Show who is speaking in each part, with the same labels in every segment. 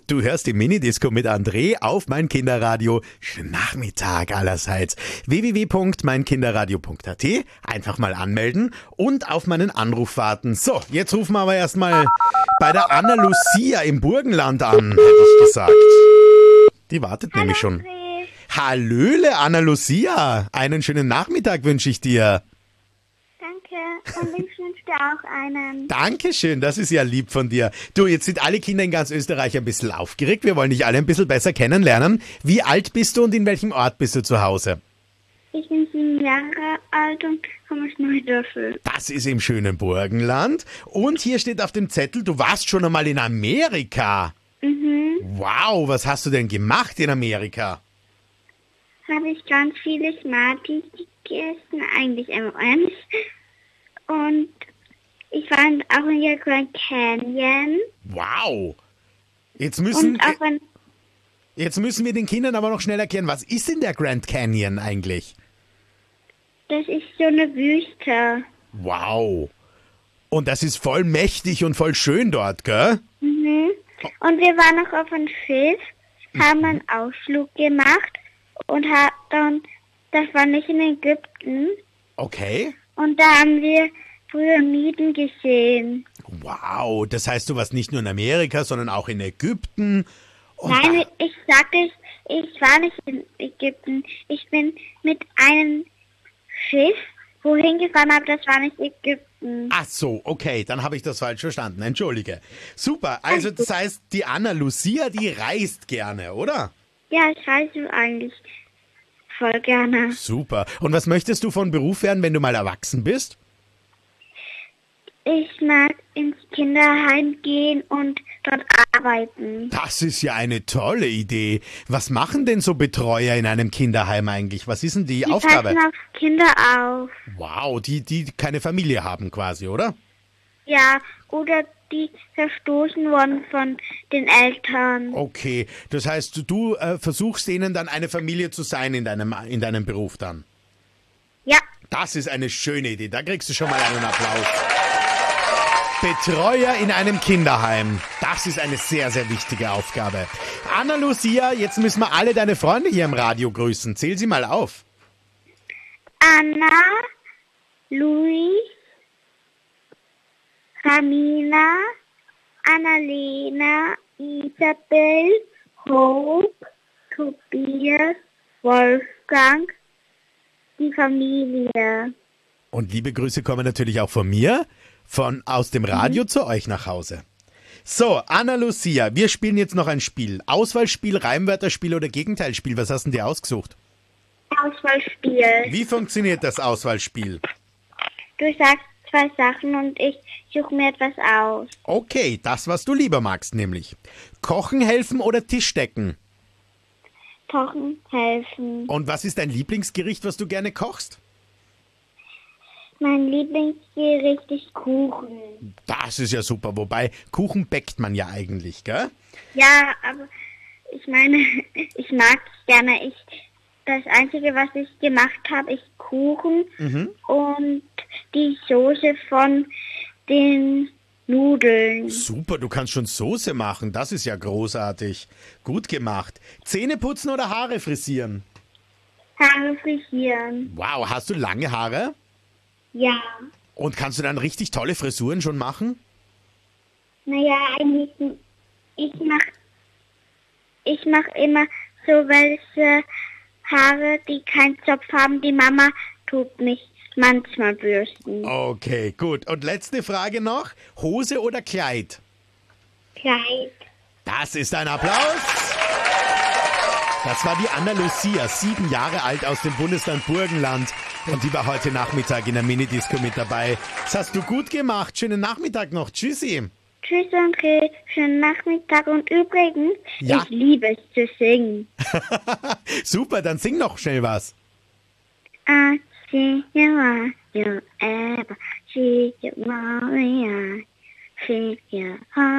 Speaker 1: Du hörst die Minidisco mit André auf mein Kinderradio. Schönen Nachmittag allerseits. www.meinkinderradio.at. Einfach mal anmelden und auf meinen Anruf warten. So, jetzt rufen wir aber erstmal bei der Anna Lucia im Burgenland an, hätte ich gesagt. Die wartet nämlich schon.
Speaker 2: André.
Speaker 1: Hallöle, Anna Lucia. Einen schönen Nachmittag wünsche ich dir.
Speaker 2: Danke. Und ich wünsche dir auch einen.
Speaker 1: Dankeschön, das ist ja lieb von dir. Du, jetzt sind alle Kinder in ganz Österreich ein bisschen aufgeregt. Wir wollen dich alle ein bisschen besser kennenlernen. Wie alt bist du und in welchem Ort bist du zu Hause?
Speaker 2: Ich bin 7 Jahre alt und komme aus Neudörfel.
Speaker 1: Das ist im schönen Burgenland. Und hier steht auf dem Zettel, du warst schon einmal in Amerika.
Speaker 2: Mhm.
Speaker 1: Wow, was hast du denn gemacht in Amerika?
Speaker 2: Habe ich ganz viele Smarties gegessen, eigentlich M&M's. Und ich war auch in der Grand Canyon.
Speaker 1: Wow. Jetzt müssen
Speaker 2: Und auch in,
Speaker 1: wir den Kindern aber noch schnell erklären, was ist denn der Grand Canyon eigentlich?
Speaker 2: das ist so eine Wüste.
Speaker 1: Wow. Und das ist voll mächtig und voll schön dort, gell?
Speaker 2: Mhm. Und wir waren auch auf einem Schiff, haben einen Ausflug gemacht und das war nicht in Ägypten.
Speaker 1: Okay.
Speaker 2: Und da haben wir Pyramiden gesehen.
Speaker 1: Wow, das heißt, du warst nicht nur in Amerika, sondern auch in Ägypten. Und
Speaker 2: Nein, ich sagte, ich war nicht in Ägypten. Ich bin mit einem Schiff wohin gefahren, aber das war nicht Ägypten.
Speaker 1: Ach so, okay, dann habe ich das falsch verstanden. Entschuldige. Super, also das heißt, die Anna Lucia, die reist gerne, oder?
Speaker 2: Ja, ich reise eigentlich voll gerne.
Speaker 1: Super. Und was möchtest du von Beruf werden, wenn du mal erwachsen bist?
Speaker 2: Ich mag ins Kinderheim gehen und dort arbeiten.
Speaker 1: Das ist ja eine tolle Idee. Was machen denn so Betreuer in einem Kinderheim eigentlich? Was ist denn die
Speaker 2: Die
Speaker 1: Aufgabe?
Speaker 2: passen auf Kinder auf.
Speaker 1: Wow, die keine Familie haben quasi, oder?
Speaker 2: Ja, oder die verstoßen wurden von den Eltern.
Speaker 1: Okay, das heißt, du versuchst denen dann eine Familie zu sein in deinem Beruf dann.
Speaker 2: Ja,
Speaker 1: Das ist eine schöne Idee. Da kriegst du schon mal einen Applaus. Betreuer in einem Kinderheim. Das ist eine sehr, sehr wichtige Aufgabe. Anna Lucia, jetzt müssen wir alle deine Freunde hier im Radio grüßen. Zähl sie mal auf.
Speaker 2: Anna, Luis, Ramina, Annalena, Isabel, Hope, Tobias, Wolfgang, die Familie.
Speaker 1: Und liebe Grüße kommen natürlich auch von mir, aus dem Radio zu euch nach Hause. So, Anna Lucia, wir spielen jetzt noch ein Spiel. Auswahlspiel, Reimwörterspiel oder Gegenteilspiel. Was hast du denn dir ausgesucht?
Speaker 2: Auswahlspiel.
Speaker 1: Wie funktioniert das Auswahlspiel?
Speaker 2: Du sagst 2 Sachen und ich suche mir etwas aus.
Speaker 1: Okay, das, was du lieber magst, nämlich. Kochen helfen oder Tisch decken?
Speaker 2: Kochen helfen.
Speaker 1: Und was ist dein Lieblingsgericht, was du gerne kochst?
Speaker 2: Mein Lieblingsgericht ist Kuchen.
Speaker 1: Das ist ja super, wobei Kuchen bäckt man ja eigentlich, gell?
Speaker 2: Ja, aber ich meine, ich mag es gerne. Das Einzige, was ich gemacht habe, ist Kuchen und die Soße von den Nudeln.
Speaker 1: Super, du kannst schon Soße machen, das ist ja großartig. Gut gemacht. Zähne putzen oder Haare frisieren?
Speaker 2: Haare frisieren.
Speaker 1: Wow, hast du lange Haare?
Speaker 2: Ja.
Speaker 1: Und kannst du dann richtig tolle Frisuren schon machen?
Speaker 2: Naja, eigentlich, ich mach immer so welche Haare, die keinen Zopf haben. Die Mama tut mich manchmal bürsten.
Speaker 1: Okay, gut. Und letzte Frage noch. Hose oder Kleid?
Speaker 2: Kleid.
Speaker 1: Das ist ein Applaus. Das war die Anna Lucia, 7 Jahre alt aus dem Bundesland Burgenland. Und die war heute Nachmittag in der Minidisco mit dabei. Das hast du gut gemacht. Schönen Nachmittag noch. Tschüssi.
Speaker 2: Tschüss, André. Schönen Nachmittag. Und übrigens,
Speaker 1: Ja.
Speaker 2: ich liebe es zu singen.
Speaker 1: Super, dann sing noch schnell was.
Speaker 2: I see you are you ever see you Maria. See you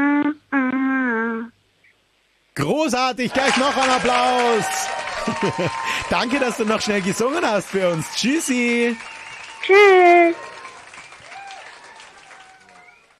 Speaker 1: Großartig, gleich noch ein Applaus. Danke, dass du noch schnell gesungen hast für uns. Tschüssi.
Speaker 2: Tschüss.